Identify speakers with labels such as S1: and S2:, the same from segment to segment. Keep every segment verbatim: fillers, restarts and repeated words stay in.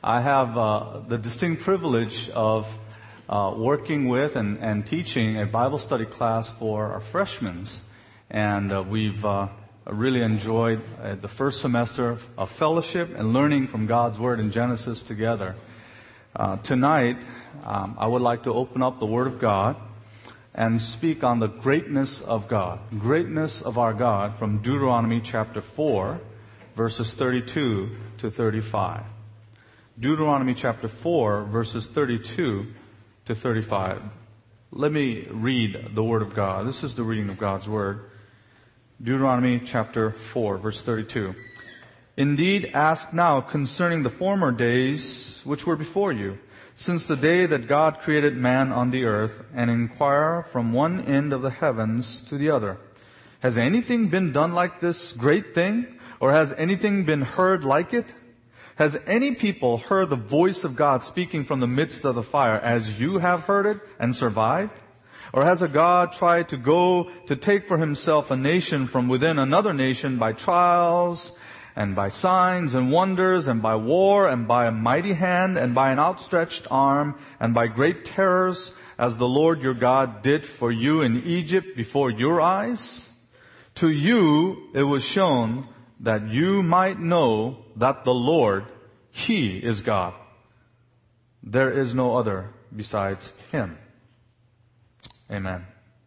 S1: I have uh, the distinct privilege of uh, working with and, and teaching a Bible study class for our freshmen. And uh, we've uh, really enjoyed uh, the first semester of fellowship and learning from God's Word in Genesis together. Uh, tonight, um, I would like to open up the Word of God and speak on the greatness of God, greatness of our God from Deuteronomy chapter four, verses thirty-two to thirty-five. Deuteronomy chapter four, verses thirty-two to thirty-five. Let me read the Word of God. This is the reading of God's Word. Deuteronomy chapter four, verse thirty-two. Indeed, ask now concerning the former days which were before you, since the day that God created man on the earth, and inquire from one end of the heavens to the other. Has anything been done like this great thing? Or has anything been heard like it? Has any people heard the voice of God speaking from the midst of the fire as you have heard it and survived? Or has a God tried to go to take for himself a nation from within another nation by trials and by signs and wonders and by war and by a mighty hand and by an outstretched arm and by great terrors as the Lord your God did for you in Egypt before your eyes? To you it was shown that you might know that the Lord, He is God. There is no other besides Him. Amen.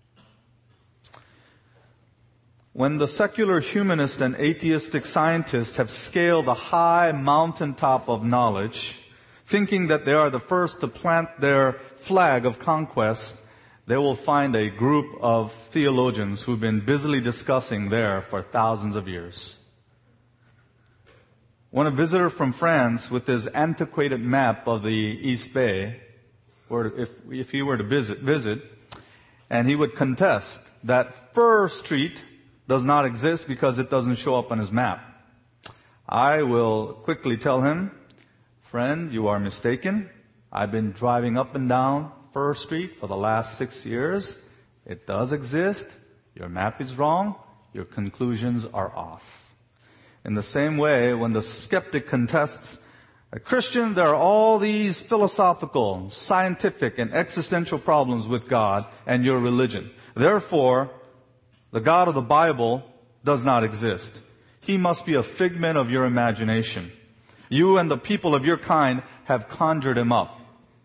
S1: When the secular humanist and atheistic scientists have scaled the high mountaintop of knowledge, thinking that they are the first to plant their flag of conquest, they will find a group of theologians who've been busily discussing there for thousands of years. When a visitor from France with his antiquated map of the East Bay, or if, if he were to visit, visit, and he would contest that Fur Street does not exist because it doesn't show up on his map, I will quickly tell him, friend, you are mistaken. I've been driving up and down Fur Street for the last six years. It does exist. Your map is wrong. Your conclusions are off. In the same way, when the skeptic contests a Christian, there are all these philosophical, scientific, and existential problems with God and your religion. Therefore, the God of the Bible does not exist. He must be a figment of your imagination. You and the people of your kind have conjured him up.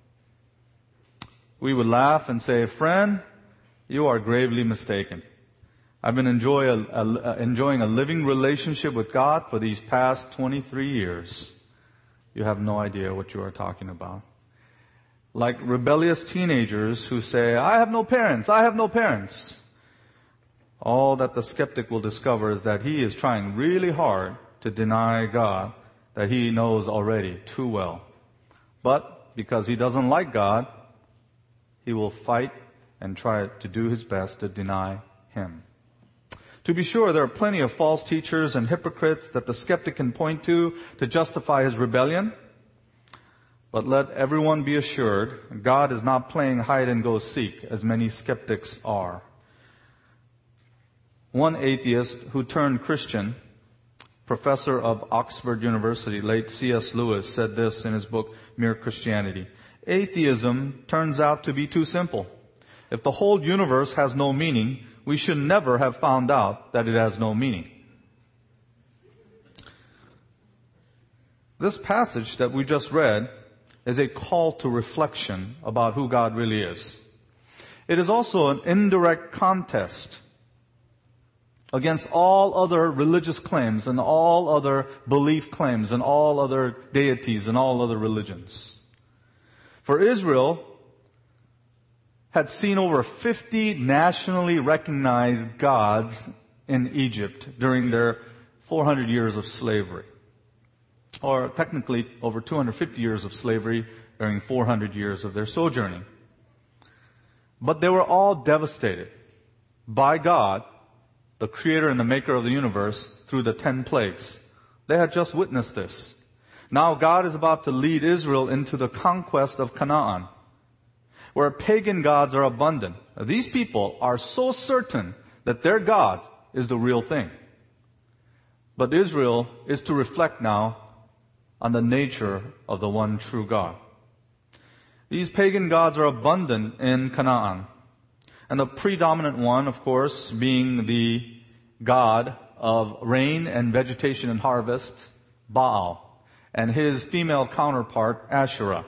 S1: We would laugh and say, friend, you are gravely mistaken. I've been enjoy a, a, enjoying a living relationship with God for these past twenty-three years. You have no idea what you are talking about. Like rebellious teenagers who say, I have no parents, I have no parents. All that the skeptic will discover is that he is trying really hard to deny God that he knows already too well. But because he doesn't like God, he will fight and try to do his best to deny Him. To be sure, there are plenty of false teachers and hypocrites that the skeptic can point to to justify his rebellion. But let everyone be assured, God is not playing hide and go seek as many skeptics are. One atheist who turned Christian, professor of Oxford University, late C S Lewis, said this in his book, Mere Christianity. Atheism turns out to be too simple. If the whole universe has no meaning, we should never have found out that it has no meaning. This passage that we just read is a call to reflection about who God really is. It is also an indirect contest against all other religious claims and all other belief claims and all other deities and all other religions. For Israel had seen over fifty nationally recognized gods in Egypt during their four hundred years of slavery. Or technically over two hundred fifty years of slavery during four hundred years of their sojourning. But they were all devastated by God, the creator and the maker of the universe, through the ten plagues. They had just witnessed this. Now God is about to lead Israel into the conquest of Canaan, where pagan gods are abundant. These people are so certain that their God is the real thing. But Israel is to reflect now on the nature of the one true God. These pagan gods are abundant in Canaan. And the predominant one, of course, being the god of rain and vegetation and harvest, Baal, and his female counterpart, Asherah.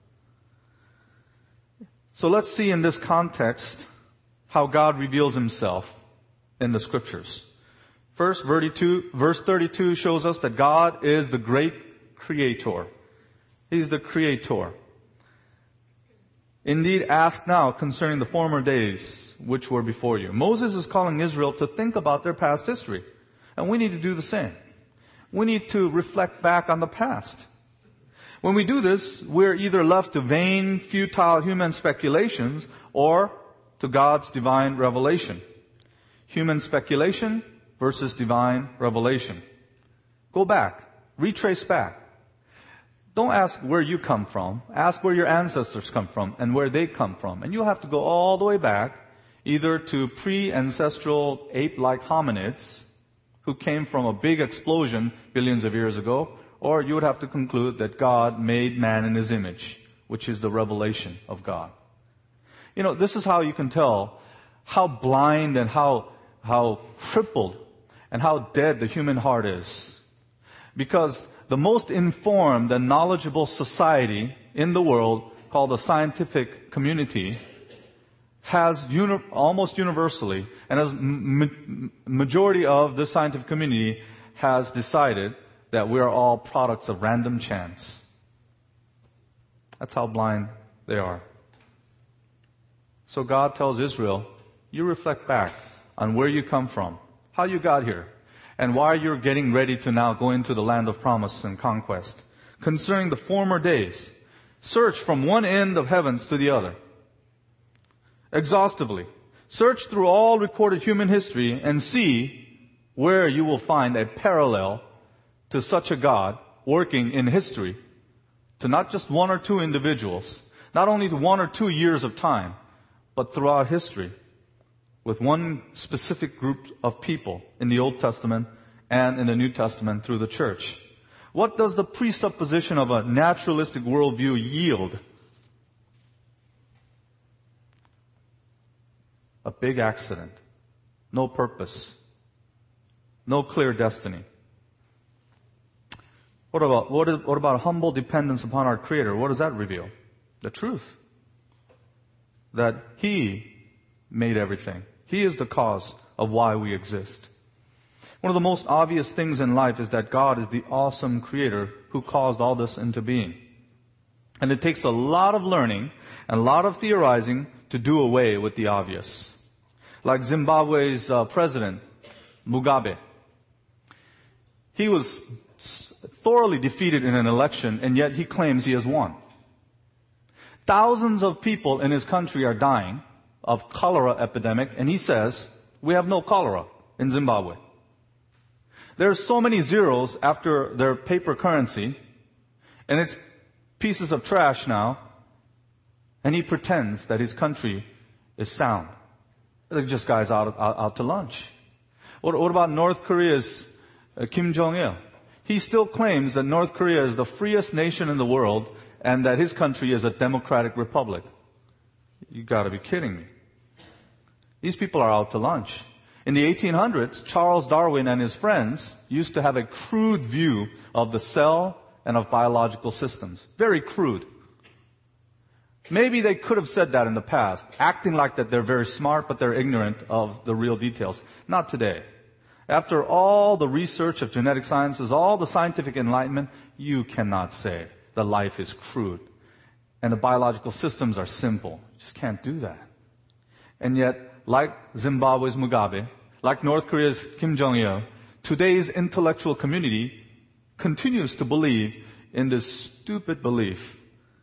S1: So let's see in this context how God reveals himself in the scriptures. First, verse thirty-two shows us that God is the great creator. He's the creator. Indeed, ask now concerning the former days which were before you. Moses is calling Israel to think about their past history. And we need to do the same. We need to reflect back on the past. When we do this, we're either left to vain, futile human speculations or to God's divine revelation. Human speculation versus divine revelation. Go back. Retrace back. Don't ask where you come from. Ask where your ancestors come from and where they come from. And you'll have to go all the way back, either to pre-ancestral ape-like hominids who came from a big explosion billions of years ago, or you would have to conclude that God made man in his image, which is the revelation of God. You know, this is how you can tell how blind and how, how crippled and how dead the human heart is. Because the most informed and knowledgeable society in the world, called the scientific community, has uni- almost universally, and as ma- majority of the scientific community has decided that we are all products of random chance. That's how blind they are. So God tells Israel, you reflect back on where you come from, how you got here, and why you're getting ready to now go into the land of promise and conquest. Concerning the former days, search from one end of heavens to the other. Exhaustively. Search through all recorded human history and see where you will find a parallel to such a God working in history to not just one or two individuals, not only to one or two years of time, but throughout history with one specific group of people in the Old Testament and in the New Testament through the church. What does the presupposition of a naturalistic worldview yield? A big accident. No purpose. No clear destiny. What about, what, is, what about humble dependence upon our Creator? What does that reveal? The truth. That He made everything. He is the cause of why we exist. One of the most obvious things in life is that God is the awesome Creator who caused all this into being. And it takes a lot of learning and a lot of theorizing to do away with the obvious. Like Zimbabwe's uh, president, Mugabe. He was thoroughly defeated in an election, and yet he claims he has won. Thousands of people in his country are dying of cholera epidemic, and he says, we have no cholera in Zimbabwe. There's so many zeros after their paper currency, and it's pieces of trash now, and he pretends that his country is sound. They're just guys out, out, out to lunch. What, what about North Korea's uh, Kim Jong-il? He still claims that North Korea is the freest nation in the world and that his country is a democratic republic. You gotta be kidding me. These people are out to lunch. In the eighteen hundreds, Charles Darwin and his friends used to have a crude view of the cell and of biological systems. Very crude. Maybe they could have said that in the past, acting like that they're very smart, but they're ignorant of the real details. Not today. After all the research of genetic sciences, all the scientific enlightenment, you cannot say that life is crude and the biological systems are simple. You just can't do that. And yet, like Zimbabwe's Mugabe, like North Korea's Kim Jong-il, today's intellectual community continues to believe in this stupid belief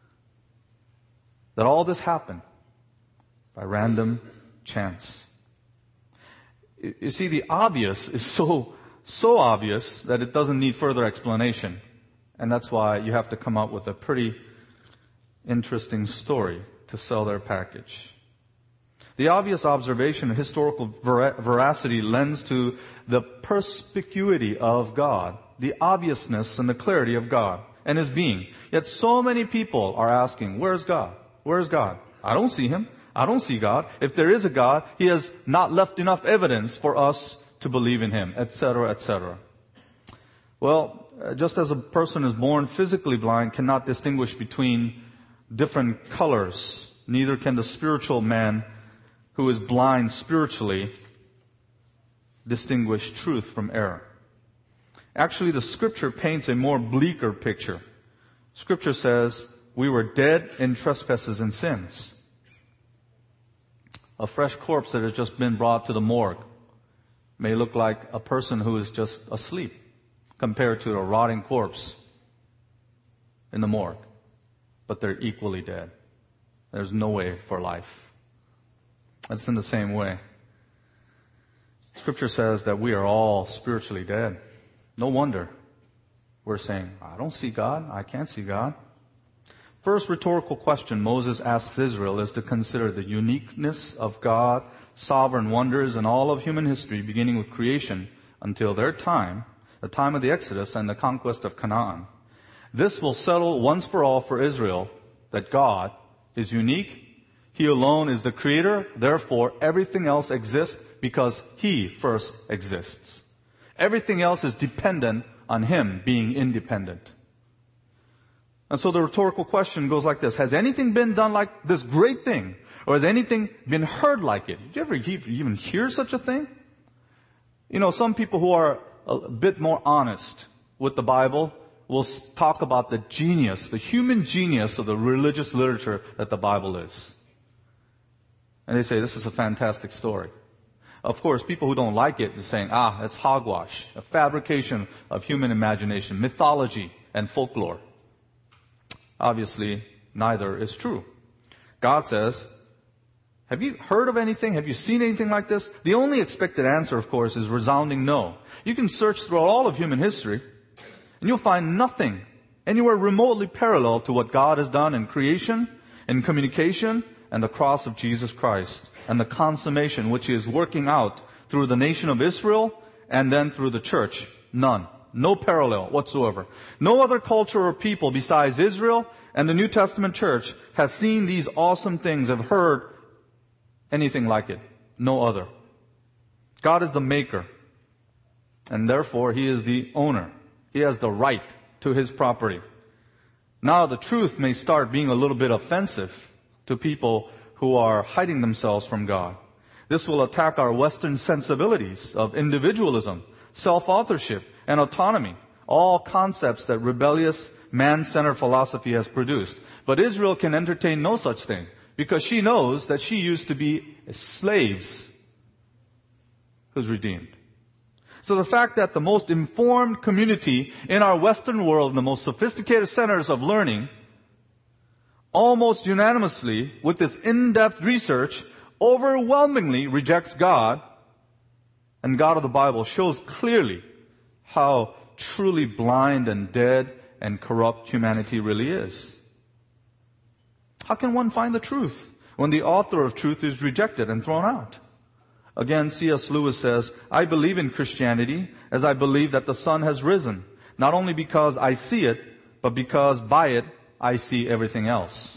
S1: that all this happened by random chance. You see, the obvious is so, so obvious that it doesn't need further explanation. And that's why you have to come up with a pretty interesting story to sell their package. The obvious observation of historical ver- veracity lends to the perspicuity of God, the obviousness and the clarity of God. and His being. Yet so many people are asking, where's God? Where's God? I don't see Him. I don't see God. If there is a God, He has not left enough evidence for us to believe in Him, et cetera, et cetera. Well, just as a person is born physically blind cannot distinguish between different colors, neither can the spiritual man who is blind spiritually distinguish truth from error. Actually, the Scripture paints a more bleaker picture. Scripture says, we were dead in trespasses and sins. A fresh corpse that has just been brought to the morgue may look like a person who is just asleep compared to a rotting corpse in the morgue. But they're equally dead. There's no way for life. It's in the same way. Scripture says that we are all spiritually dead. No wonder we're saying, I don't see God. I can't see God. First rhetorical question Moses asks Israel is to consider the uniqueness of God, sovereign wonders, and all of human history, beginning with creation until their time, the time of the Exodus and the conquest of Canaan. This will settle once for all for Israel that God is unique. He alone is the creator. Therefore, everything else exists because He first exists. Everything else is dependent on Him being independent. And so the rhetorical question goes like this. Has anything been done like this great thing? Or has anything been heard like it? Did you ever even hear such a thing? You know, some people who are a bit more honest with the Bible will talk about the genius, the human genius of the religious literature that the Bible is. And they say, this is a fantastic story. Of course, people who don't like it are saying, ah, it's hogwash, a fabrication of human imagination, mythology, and folklore. Obviously, neither is true. God says, have you heard of anything? Have you seen anything like this? The only expected answer, of course, is resounding no. You can search throughout all of human history, and you'll find nothing anywhere remotely parallel to what God has done in creation, in communication, and the cross of Jesus Christ, and the consummation which He is working out through the nation of Israel and then through the church. None. No parallel whatsoever. No other culture or people besides Israel and the New Testament church has seen these awesome things, have heard anything like it. No other. God is the maker, and therefore He is the owner. He has the right to His property. Now the truth may start being a little bit offensive to people who are hiding themselves from God. This will attack our Western sensibilities of individualism, self-authorship, and autonomy, all concepts that rebellious, man-centered philosophy has produced. But Israel can entertain no such thing, because she knows that she used to be slaves who's redeemed. So the fact that the most informed community in our Western world, in the most sophisticated centers of learning, almost unanimously, with this in-depth research, overwhelmingly rejects God, and God of the Bible shows clearly how truly blind and dead and corrupt humanity really is. How can one find the truth when the author of truth is rejected and thrown out? Again, C S Lewis says, I believe in Christianity as I believe that the sun has risen, not only because I see it, but because by it I see everything else.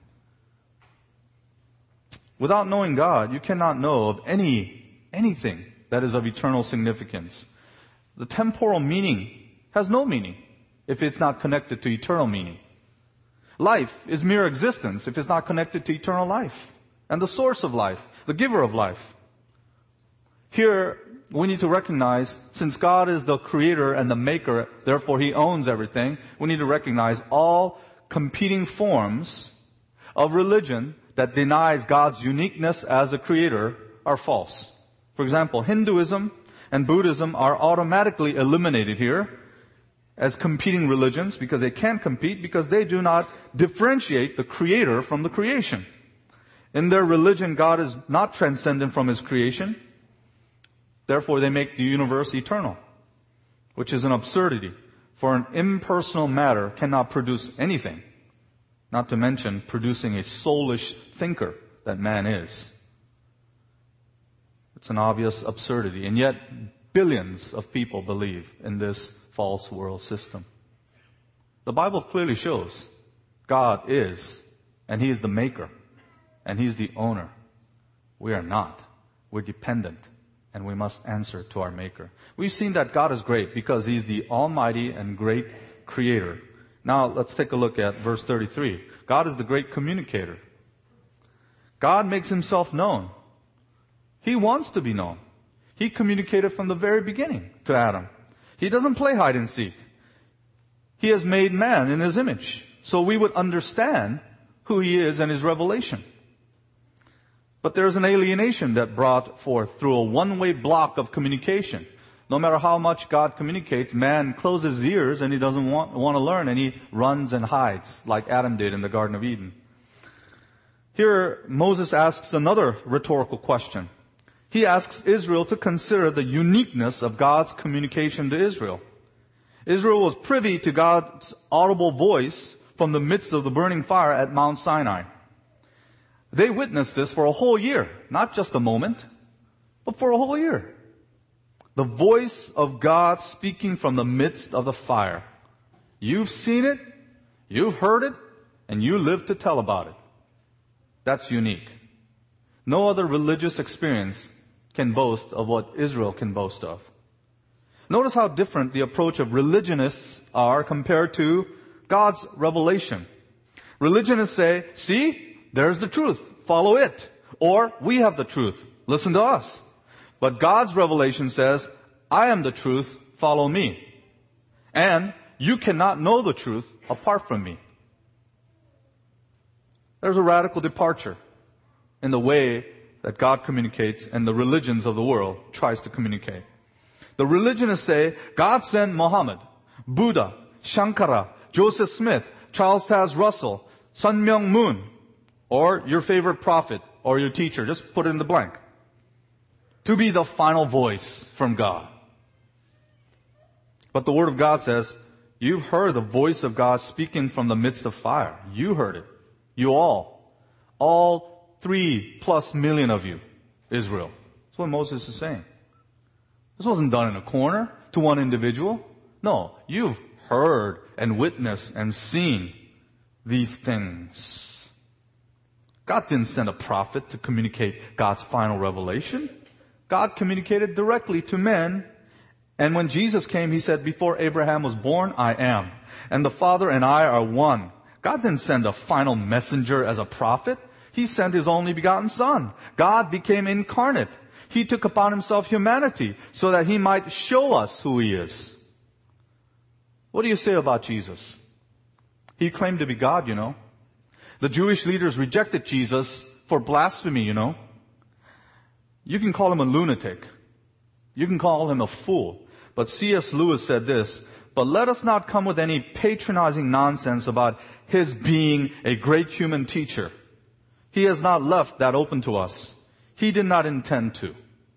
S1: Without knowing God, you cannot know of any, anything that is of eternal significance. The temporal meaning has no meaning if it's not connected to eternal meaning. Life is mere existence if it's not connected to eternal life and the source of life, the giver of life. Here, we need to recognize, since God is the creator and the maker, therefore He owns everything, we need to recognize all competing forms of religion that denies God's uniqueness as a creator are false. For example, Hinduism and Buddhism are automatically eliminated here as competing religions because they can't compete because they do not differentiate the creator from the creation. In their religion, God is not transcendent from His creation. Therefore, they make the universe eternal, which is an absurdity. For an impersonal matter cannot produce anything, not to mention producing a soulish thinker that man is. It's an obvious absurdity, and yet billions of people believe in this false world system. The Bible clearly shows God is, and He is the maker, and He's the owner. We are not. We're dependent, and we must answer to our maker. We've seen that God is great because He's the almighty and great creator. Now let's take a look at verse thirty-three. God is the great communicator. God makes Himself known. He wants to be known. He communicated from the very beginning to Adam. He doesn't play hide and seek. He has made man in His image, so we would understand who He is and His revelation. But there is an alienation that brought forth through a one-way block of communication. No matter how much God communicates, man closes his ears and he doesn't want, want to learn, and he runs and hides like Adam did in the Garden of Eden. Here, Moses asks another rhetorical question. He asks Israel to consider the uniqueness of God's communication to Israel. Israel was privy to God's audible voice from the midst of the burning fire at Mount Sinai. They witnessed this for a whole year, not just a moment, but for a whole year. The voice of God speaking from the midst of the fire. You've seen it, you've heard it, and you live to tell about it. That's unique. No other religious experience can boast of what Israel can boast of. Notice how different the approach of religionists are compared to God's revelation. Religionists say, see, there's the truth, follow it. Or, we have the truth, listen to us. But God's revelation says, I am the truth, follow me. And you cannot know the truth apart from me. There's a radical departure in the way that God communicates and the religions of the world tries to communicate. The religionists say, God sent Muhammad, Buddha, Shankara, Joseph Smith, Charles Taze Russell, Sun Myung Moon, or your favorite prophet or your teacher, just put it in the blank, to be the final voice from God. But the Word of God says, you've heard the voice of God speaking from the midst of fire. You heard it. You all. All three plus million of you, Israel. That's what Moses is saying. This wasn't done in a corner to one individual. No, you've heard and witnessed and seen these things. God didn't send a prophet to communicate God's final revelation. God communicated directly to men. And when Jesus came, He said, before Abraham was born, I am. And the Father and I are one. God didn't send a final messenger as a prophet. He sent His only begotten Son. God became incarnate. He took upon Himself humanity so that He might show us who He is. What do you say about Jesus? He claimed to be God, you know. The Jewish leaders rejected Jesus for blasphemy, you know. You can call Him a lunatic. You can call Him a fool. But C S Lewis said this, but let us not come with any patronizing nonsense about His being a great human teacher. He has not left that open to us. He did not intend to.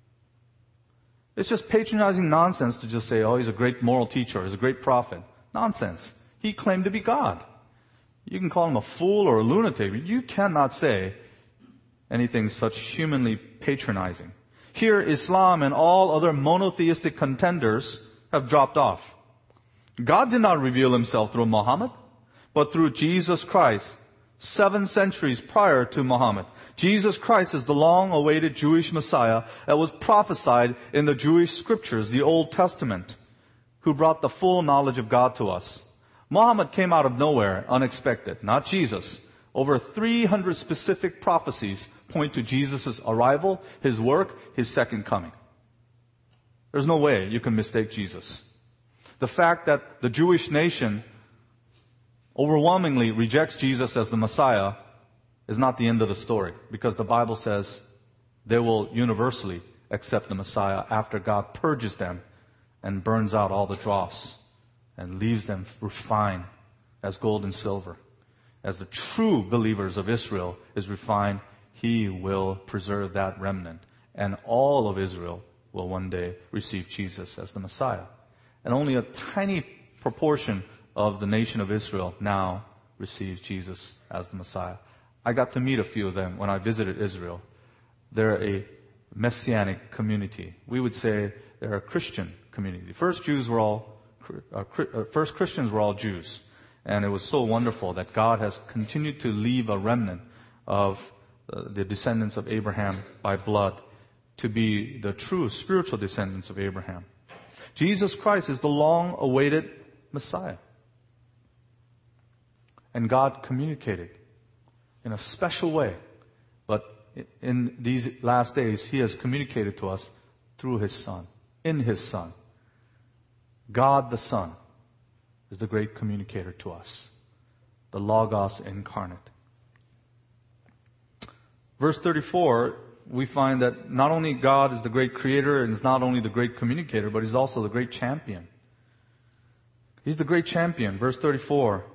S1: It's just patronizing nonsense to just say, oh, He's a great moral teacher, He's a great prophet. Nonsense. He claimed to be God. You can call Him a fool or a lunatic, but you cannot say anything such humanly patronizing. Here, Islam and all other monotheistic contenders have dropped off. God did not reveal Himself through Muhammad, but through Jesus Christ, seven centuries prior to Muhammad. Jesus Christ is the long-awaited Jewish Messiah that was prophesied in the Jewish scriptures, the Old Testament, who brought the full knowledge of God to us. Muhammad came out of nowhere, unexpected, not Jesus. Over three hundred specific prophecies point to Jesus' arrival, His work, His second coming. There's no way you can mistake Jesus. The fact that the Jewish nation overwhelmingly rejects Jesus as the Messiah is not the end of the story, because the Bible says they will universally accept the Messiah after God purges them and burns out all the dross and leaves them refined as gold and silver. As the true believers of Israel is refined, He will preserve that remnant. And all of Israel will one day receive Jesus as the Messiah. And only a tiny proportion of the nation of Israel now receives Jesus as the Messiah. I got to meet a few of them when I visited Israel. They're a messianic community. We would say they're a Christian community. First Jews were all, uh, first Christians were all Jews. And it was so wonderful that God has continued to leave a remnant of uh, the descendants of Abraham by blood to be the true spiritual descendants of Abraham. Jesus Christ is the long-awaited Messiah. And God communicated in a special way. But in these last days, He has communicated to us through His Son, in His Son. God the Son is the great communicator to us, the Logos incarnate. Verse thirty-four, we find that not only God is the great creator and is not only the great communicator, but He's also the great champion. He's the great champion. Verse thirty-four.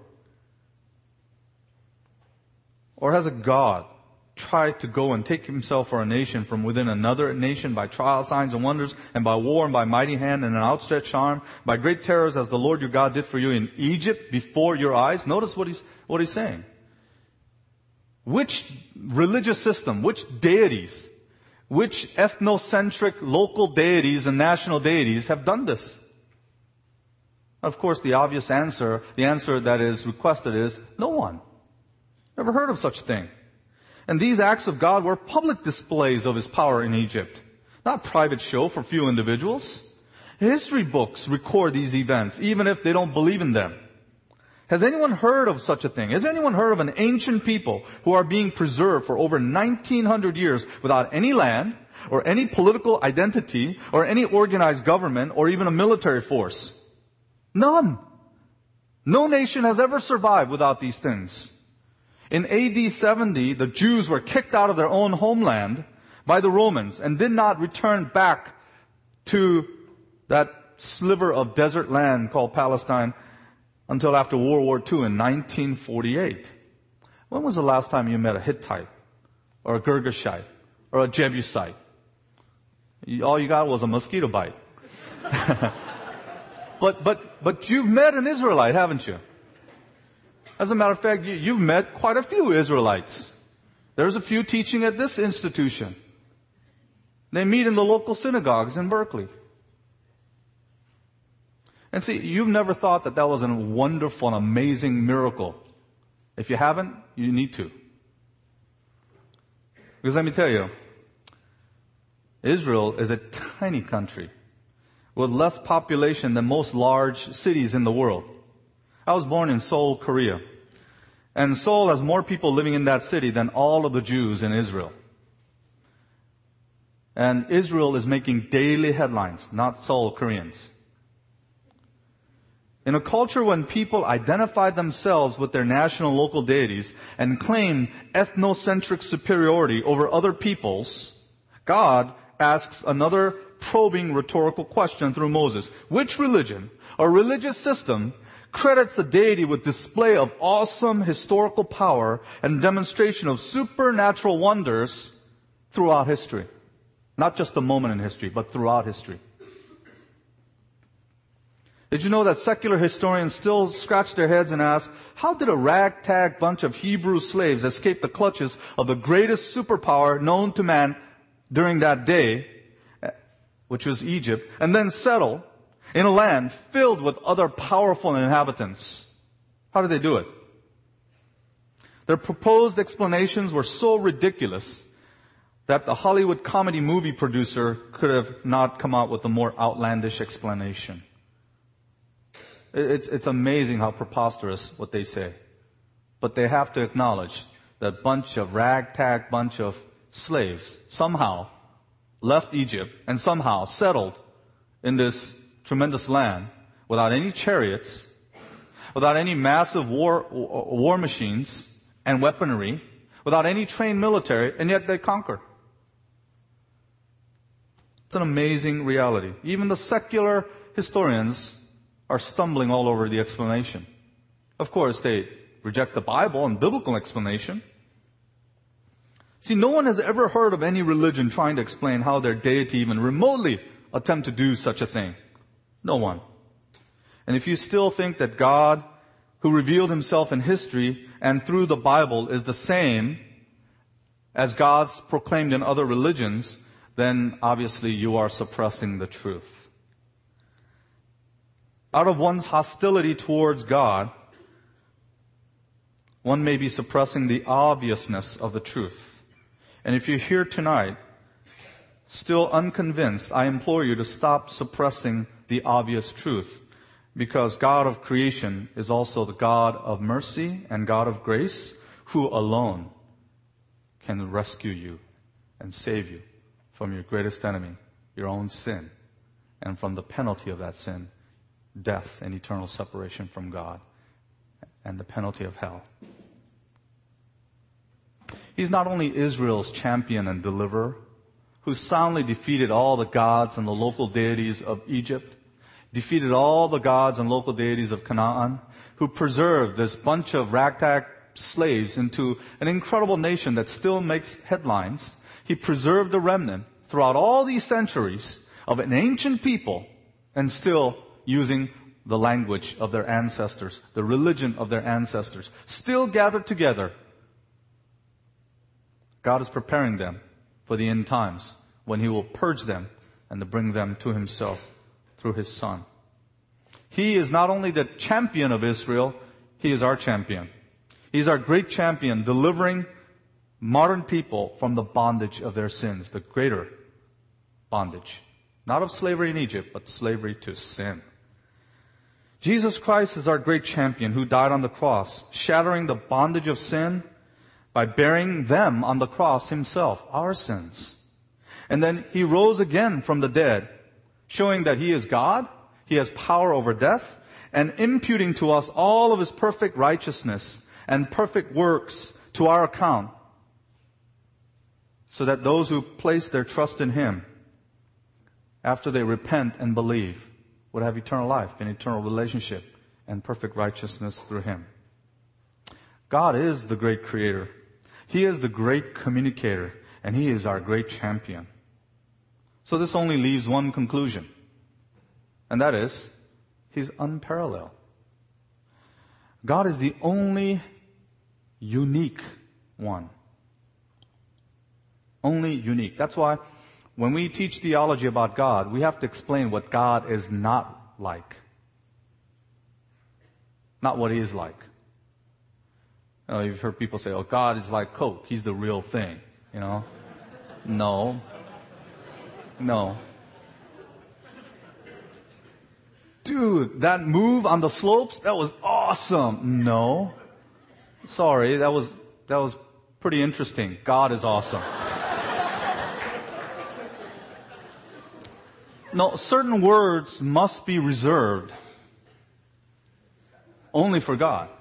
S1: Or has a God tried to go and take Himself or a nation from within another nation by trial, signs, and wonders, and by war, and by mighty hand, and an outstretched arm, by great terrors, as the Lord your God did for you in Egypt before your eyes? Notice what he's, what he's saying. Which religious system, which deities, which ethnocentric local deities and national deities have done this? Of course, the obvious answer, the answer that is requested is no one. Never heard of such a thing. And these acts of God were public displays of His power in Egypt, not private show for few individuals. History books record these events, even if they don't believe in them. Has anyone heard of such a thing? Has anyone heard of an ancient people who are being preserved for over nineteen hundred years without any land, or any political identity, or any organized government, or even a military force? None. No nation has ever survived without these things. In A D seventy, the Jews were kicked out of their own homeland by the Romans and did not return back to that sliver of desert land called Palestine until after World War Two in nineteen forty-eight. When was the last time you met a Hittite or a Girgashite or a Jebusite? All you got was a mosquito bite. but, but, but you've met an Israelite, haven't you? As a matter of fact, you, you've met quite a few Israelites. There's a few teaching at this institution. They meet in the local synagogues in Berkeley. And see, you've never thought that that was a wonderful and amazing miracle. If you haven't, you need to. Because let me tell you, Israel is a tiny country with less population than most large cities in the world. I was born in Seoul, Korea. And Seoul has more people living in that city than all of the Jews in Israel. And Israel is making daily headlines, not Seoul Koreans. In a culture when people identify themselves with their national local deities and claim ethnocentric superiority over other peoples, God asks another probing rhetorical question through Moses. Which religion or religious system credits a deity with display of awesome historical power and demonstration of supernatural wonders throughout history? Not just a moment in history, but throughout history. Did you know that secular historians still scratch their heads and ask, how did a ragtag bunch of Hebrew slaves escape the clutches of the greatest superpower known to man during that day, which was Egypt, and then settle in a land filled with other powerful inhabitants? How did they do it? Their proposed explanations were so ridiculous that the Hollywood comedy movie producer could have not come out with a more outlandish explanation. It's, it's amazing how preposterous what they say. But they have to acknowledge that bunch of ragtag bunch of slaves somehow left Egypt and somehow settled in this tremendous land without any chariots, without any massive war, war machines and weaponry, without any trained military, and yet they conquered. It's an amazing reality. Even the secular historians are stumbling all over the explanation. Of course, they reject the Bible and biblical explanation. See, no one has ever heard of any religion trying to explain how their deity even remotely attempt to do such a thing. No one. And if you still think that God, who revealed Himself in history and through the Bible, is the same as God's proclaimed in other religions, then obviously you are suppressing the truth. Out of one's hostility towards God, one may be suppressing the obviousness of the truth. And if you're here tonight, still unconvinced, I implore you to stop suppressing the obvious truth, because God of creation is also the God of mercy and God of grace, who alone can rescue you and save you from your greatest enemy, your own sin, and from the penalty of that sin, death and eternal separation from God, and the penalty of hell. He's not only Israel's champion and deliverer, who soundly defeated all the gods and the local deities of Egypt, defeated all the gods and local deities of Canaan, who preserved this bunch of ragtag slaves into an incredible nation that still makes headlines. He preserved a remnant throughout all these centuries of an ancient people, and still using the language of their ancestors, the religion of their ancestors, still gathered together. God is preparing them for the end times, when He will purge them and to bring them to Himself through His Son. He is not only the champion of Israel, He is our champion. He's our great champion, delivering modern people from the bondage of their sins, the greater bondage. Not of slavery in Egypt, but slavery to sin. Jesus Christ is our great champion who died on the cross, shattering the bondage of sin by bearing them on the cross Himself, our sins. And then He rose again from the dead, showing that He is God, He has power over death, and imputing to us all of His perfect righteousness and perfect works to our account, so that those who place their trust in Him, after they repent and believe, would have eternal life and eternal relationship and perfect righteousness through Him. God is the great creator. He is the great communicator, and He is our great champion. So this only leaves one conclusion, and that is, He's unparalleled. God is the only unique one. Only unique. That's why when we teach theology about God, we have to explain what God is not like. Not what He is like. You know, you've heard people say, oh, God is like Coke. He's the real thing. You know? No. No. Dude, that move on the slopes, that was awesome. No. Sorry, that was, that was pretty interesting. God is awesome. No, certain words must be reserved only for God.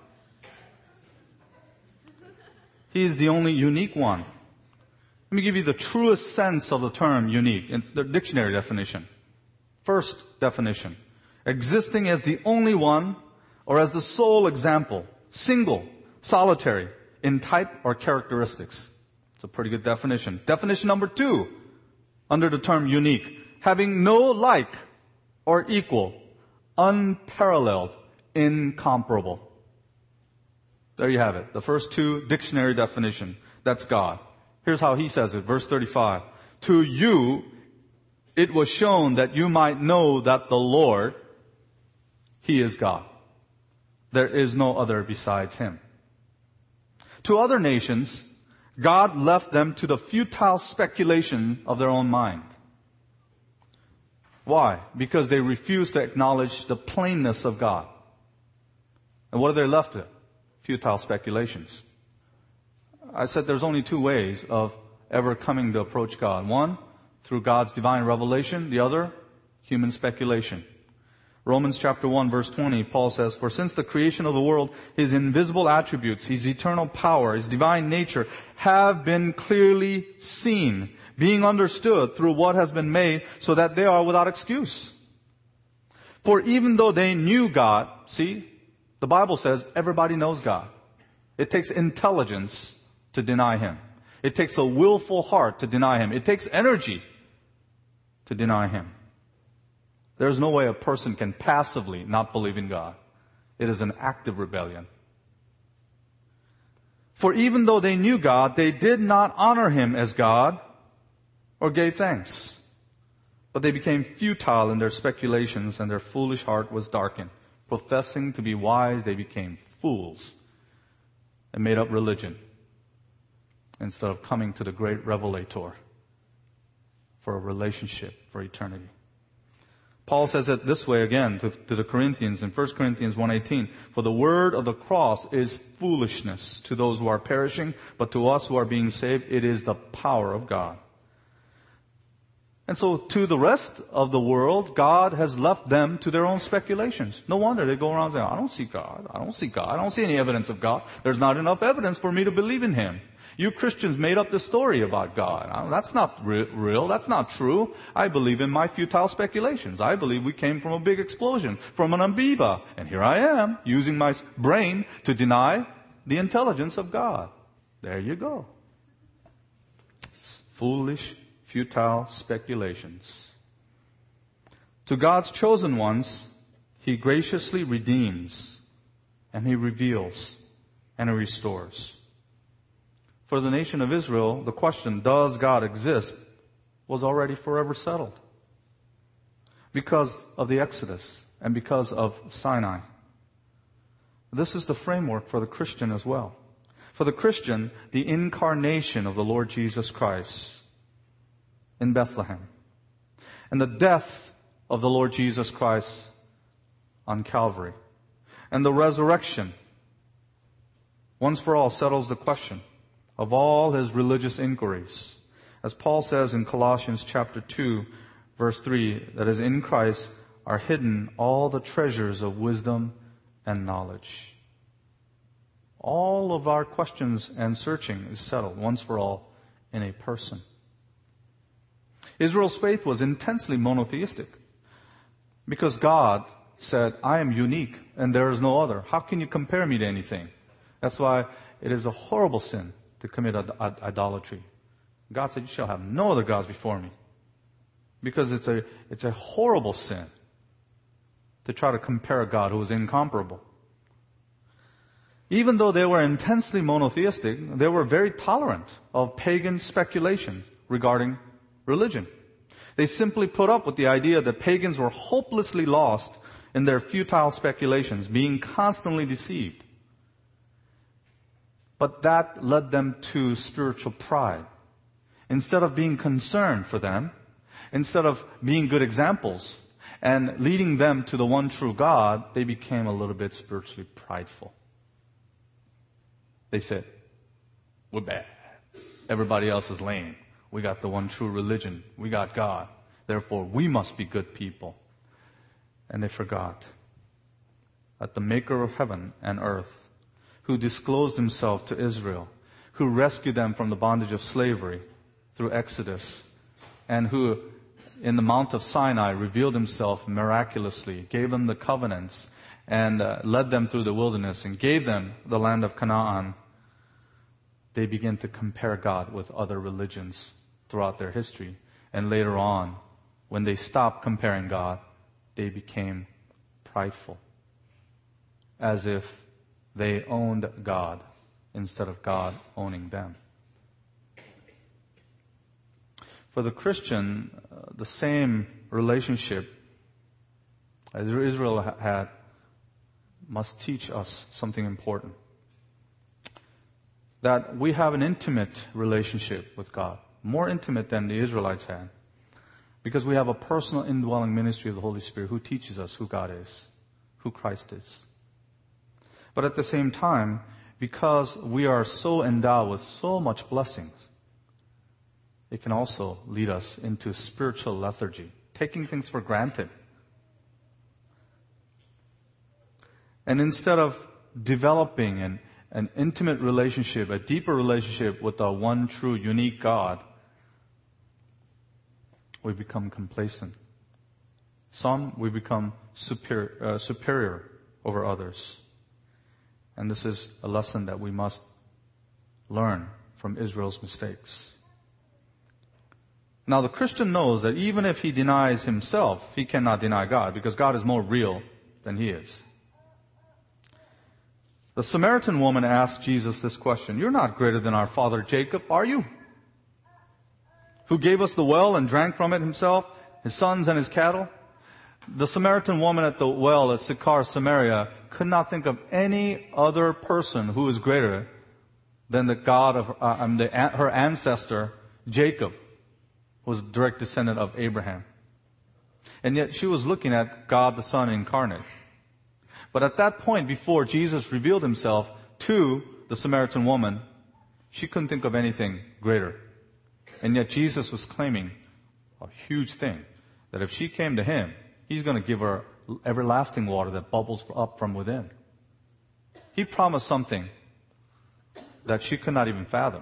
S1: He is the only unique one. Let me give you the truest sense of the term unique in the dictionary definition. First definition: existing as the only one or as the sole example, single, solitary, in type or characteristics. It's a pretty good definition. Definition number two, under the term unique: having no like or equal, unparalleled, incomparable. There you have it. The first two, dictionary definition. That's God. Here's how He says it, verse thirty-five. To you it was shown that you might know that the Lord, He is God. There is no other besides Him. To other nations, God left them to the futile speculation of their own mind. Why? Because they refused to acknowledge the plainness of God. And what are they left with? Futile speculations. I said there's only two ways of ever coming to approach God. One, through God's divine revelation. The other, human speculation. Romans chapter one verse twenty, Paul says, for since the creation of the world, His invisible attributes, His eternal power, His divine nature have been clearly seen, being understood through what has been made, so that they are without excuse. For even though they knew God, see, the Bible says everybody knows God. It takes intelligence to deny Him. It takes a willful heart to deny Him. It takes energy to deny Him. There's no way a person can passively not believe in God. It is an active rebellion. For even though they knew God, they did not honor Him as God or gave thanks. But they became futile in their speculations, and their foolish heart was darkened. Professing to be wise, they became fools and made up religion instead of coming to the great revelator for a relationship for eternity. Paul says it this way again to, to the Corinthians in First Corinthians one eighteen. For the word of the cross is foolishness to those who are perishing, but to us who are being saved, it is the power of God. And so to the rest of the world, God has left them to their own speculations. No wonder they go around saying, I don't see God. I don't see God. I don't see any evidence of God. There's not enough evidence for me to believe in Him. You Christians made up this story about God. That's not re- real. That's not true. I believe in my futile speculations. I believe we came from a big explosion, from an amoeba. And here I am, using my brain to deny the intelligence of God. There you go. Foolish, futile speculations. To God's chosen ones, He graciously redeems, and He reveals, and He restores. For the nation of Israel, the question, does God exist, was already forever settled because of the Exodus and because of Sinai. This is the framework for the Christian as well. For the Christian, the incarnation of the Lord Jesus Christ in Bethlehem and the death of the Lord Jesus Christ on Calvary and the resurrection once for all settles the question of all his religious inquiries. As Paul says in Colossians chapter two, verse three, that is, in Christ are hidden all the treasures of wisdom and knowledge. All of our questions and searching is settled once for all in a person. Israel's faith was intensely monotheistic because God said, I am unique and there is no other. How can you compare me to anything? That's why it is a horrible sin to commit ad- ad- idolatry. God said, you shall have no other gods before me. Because it's a, it's a horrible sin to try to compare a God who is incomparable. Even though they were intensely monotheistic, they were very tolerant of pagan speculation regarding religion. They simply put up with the idea that pagans were hopelessly lost in their futile speculations, being constantly deceived. But that led them to spiritual pride. Instead of being concerned for them, instead of being good examples and leading them to the one true God, they became a little bit spiritually prideful. They said, we're bad. Everybody else is lame. We got the one true religion. We got God. Therefore, we must be good people. And they forgot that the maker of heaven and earth, who disclosed Himself to Israel, who rescued them from the bondage of slavery through Exodus, and who in the Mount of Sinai revealed Himself miraculously, gave them the covenants, and uh, led them through the wilderness, and gave them the land of Canaan. They began to compare God with other religions throughout their history. And later on, when they stopped comparing God, they became prideful, as if they owned God instead of God owning them. For the Christian, uh, the same relationship as Israel ha- had must teach us something important. That we have an intimate relationship with God, more intimate than the Israelites had, because we have a personal indwelling ministry of the Holy Spirit who teaches us who God is, who Christ is. But at the same time, because we are so endowed with so much blessings, it can also lead us into spiritual lethargy, taking things for granted. And instead of developing an, an intimate relationship, a deeper relationship with the one true, unique God, we become complacent. Some, we become superior, uh, superior over others. And this is a lesson that we must learn from Israel's mistakes. Now, the Christian knows that even if he denies himself, he cannot deny God, because God is more real than he is. The Samaritan woman asked Jesus this question, you're not greater than our father Jacob, are you? Who gave us the well and drank from it himself, his sons and his cattle? The Samaritan woman at the well at Sychar, Samaria, could not think of any other person who is greater than the God of uh, um, the, her ancestor, Jacob, was a direct descendant of Abraham. And yet she was looking at God the Son incarnate. But at that point, before Jesus revealed himself to the Samaritan woman, she couldn't think of anything greater. And yet Jesus was claiming a huge thing, that if she came to him, he's going to give her everlasting water that bubbles up from within. He promised something that she could not even fathom.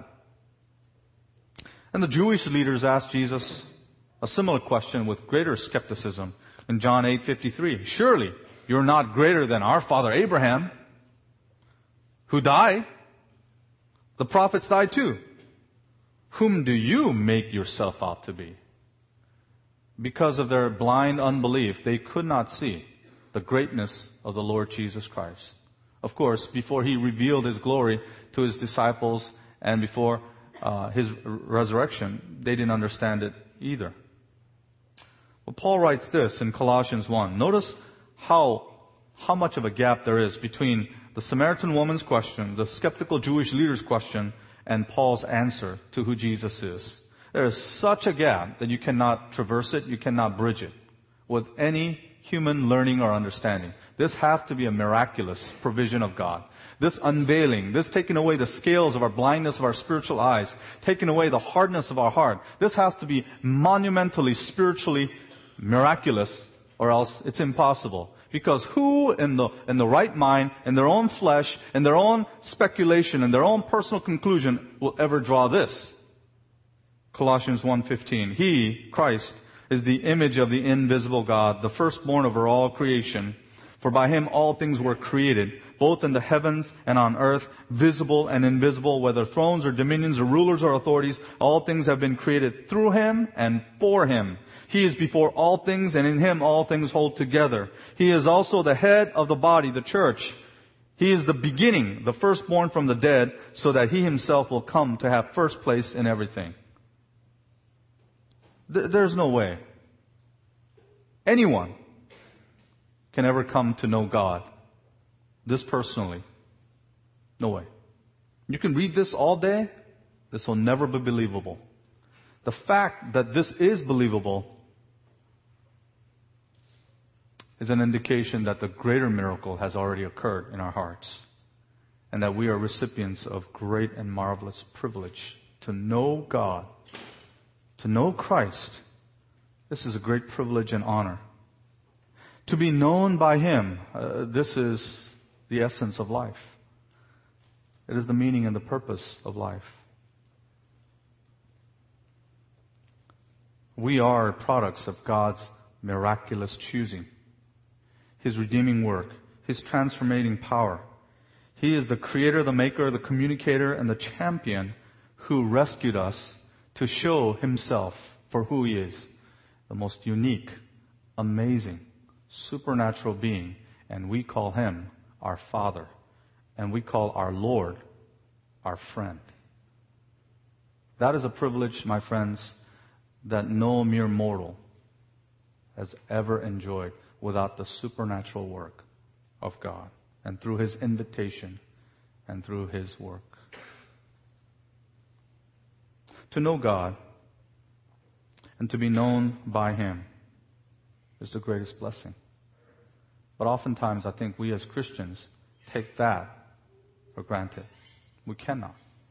S1: And the Jewish leaders asked Jesus a similar question with greater skepticism in John eight fifty-three. Surely you're not greater than our father Abraham, who died. The prophets died too. Whom do you make yourself out to be? Because of their blind unbelief, they could not see the greatness of the Lord Jesus Christ. Of course, before he revealed his glory to his disciples and before uh, his resurrection, they didn't understand it either. Well, Paul writes this in Colossians one. Notice how how much of a gap there is between the Samaritan woman's question, the skeptical Jewish leader's question, and Paul's answer to who Jesus is. There is such a gap that you cannot traverse it, you cannot bridge it with any human learning or understanding. This has to be a miraculous provision of God. This unveiling, this taking away the scales of our blindness of our spiritual eyes, taking away the hardness of our heart. This has to be monumentally, spiritually miraculous, or else it's impossible. Because who in the in the right mind, in their own flesh, in their own speculation, in their own personal conclusion will ever draw this? Colossians one fifteen. He, Christ, is the image of the invisible God, the firstborn over all creation. For by him all things were created, both in the heavens and on earth, visible and invisible, whether thrones or dominions or rulers or authorities, all things have been created through him and for him. He is before all things, and in him all things hold together. He is also the head of the body, the church. He is the beginning, the firstborn from the dead, so that he himself will come to have first place in everything. Th- there's no way anyone can ever come to know God this personally. No way. You can read this all day. This will never be believable. The fact that this is believable is an indication that the greater miracle has already occurred in our hearts, and that we are recipients of great and marvelous privilege to know God, to know Christ. This is a great privilege and honor. To be known by him, uh, this is the essence of life. It is the meaning and the purpose of life. We are products of God's miraculous choosing, his redeeming work, his transformating power. He is the creator, the maker, the communicator, and the champion who rescued us to show himself for who he is, the most unique, amazing, supernatural being. And we call him our Father. And we call our Lord our friend. That is a privilege, my friends, that no mere mortal has ever enjoyed without the supernatural work of God and through his invitation and through his work. To know God and to be known by him is the greatest blessing. But oftentimes I think we as Christians take that for granted. We cannot.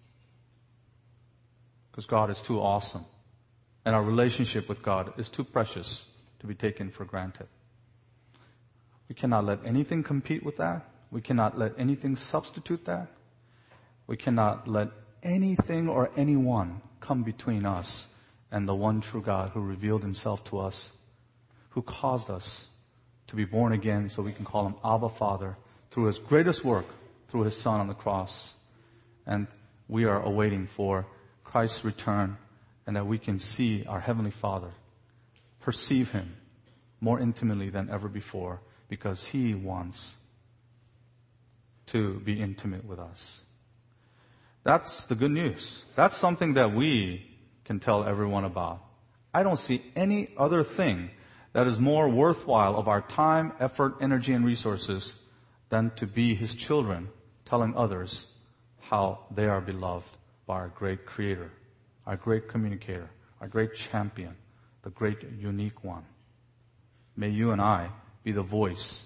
S1: Because God is too awesome. And our relationship with God is too precious to be taken for granted. We cannot let anything compete with that. We cannot let anything substitute that. We cannot let anything or anyone come between us and the one true God who revealed himself to us, who caused us to be born again so we can call him Abba Father through his greatest work, through his Son on the cross. And we are awaiting for Christ's return, and that we can see our Heavenly Father, perceive him more intimately than ever before, because he wants to be intimate with us. That's the good news. That's something that we can tell everyone about. I don't see any other thing that is more worthwhile of our time, effort, energy, and resources than to be his children, telling others how they are beloved by our great Creator, our great communicator, our great champion, the great unique one. May you and I be the voice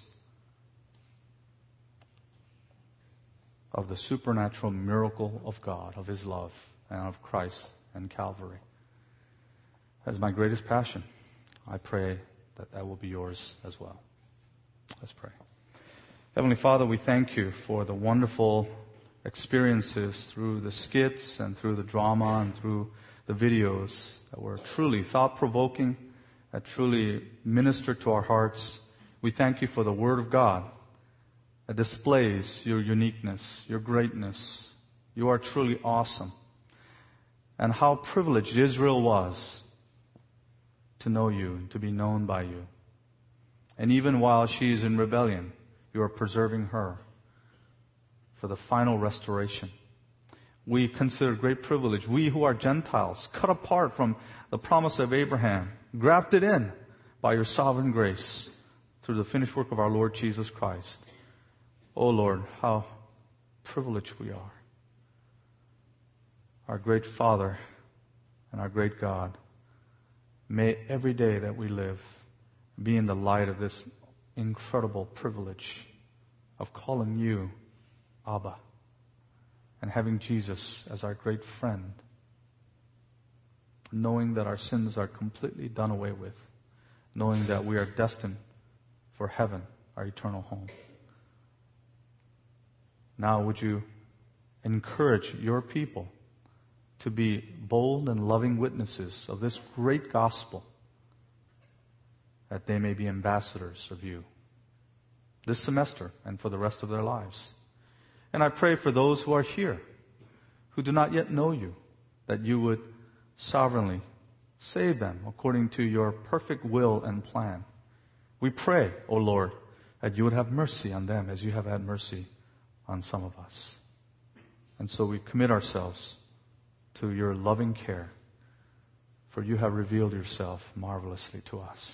S1: of the supernatural miracle of God, of His love, and of Christ and Calvary. That is my greatest passion. I pray that that will be yours as well. Let's pray. Heavenly Father, we thank you for the wonderful experiences through the skits and through the drama and through the videos that were truly thought-provoking, that truly ministered to our hearts. We thank you for the Word of God that displays your uniqueness, your greatness. You are truly awesome. And how privileged Israel was to know you and to be known by you. And even while she is in rebellion, you are preserving her for the final restoration. We consider great privilege. We who are Gentiles, cut apart from the promise of Abraham, grafted in by your sovereign grace through the finished work of our Lord Jesus Christ. Oh Lord, how privileged we are. Our great Father and our great God, may every day that we live be in the light of this incredible privilege of calling you Abba and having Jesus as our great friend, knowing that our sins are completely done away with, knowing that we are destined for heaven, our eternal home. Now would you encourage your people to be bold and loving witnesses of this great gospel, that they may be ambassadors of you this semester and for the rest of their lives. And I pray for those who are here, who do not yet know you, that you would sovereignly save them according to your perfect will and plan. We pray, O Lord, that you would have mercy on them as you have had mercy on some of us. And so we commit ourselves to your loving care, for you have revealed yourself marvelously to us.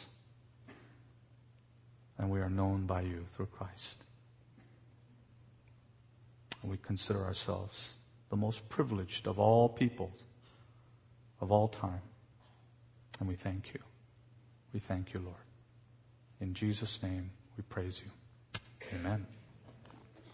S1: And we are known by you through Christ. And we consider ourselves the most privileged of all peoples, of all time. And we thank you. We thank you, Lord. In Jesus' name we praise you. Amen.